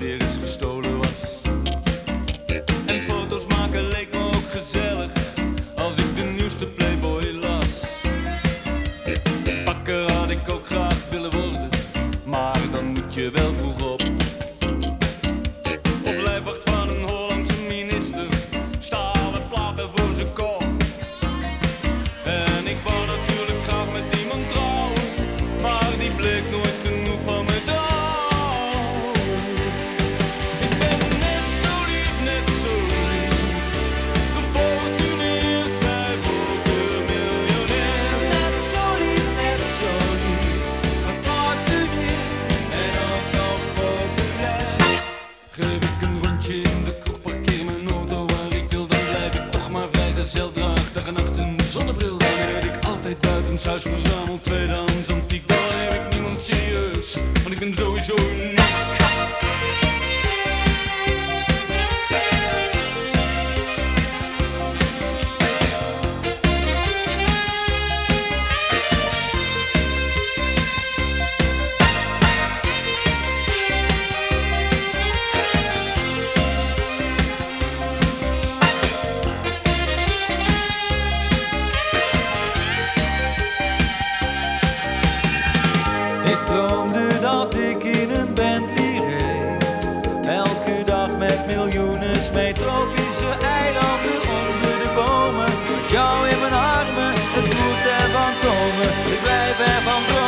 weer eens gestolen was. En foto's maken leek me ook gezellig als ik de nieuwste Playboy las. Bakker had ik ook graag willen worden, maar dan moet je wel vroeg op. Of lijfwacht van een Hollandse minister, stalen platen voor zijn kop. En ik wou natuurlijk graag met iemand trouwen, maar die bleek nooit genoeg van me te houden. Ik ben net zo lief, gefortuneerd bij Volker miljonair. Net zo lief, gefortuneerd en ook nog populair. Geef ik een rondje in de kroeg, parkeer mijn auto waar ik wil, dan blijf ik toch maar vrijgezel. Draag dag en nacht een zonnebril, dan red ik altijd buitenshuis. Verzamel tweedehands antiek, dan neem ik niemand serieus, want ik ben sowieso uniek. Ik droomde dat ik in een Bentley reed, elke dag met miljoenen smeet. Tropische eilanden onder de bomen, met jou in mijn armen. Het moet ervan komen, ik blijf ervan dromen.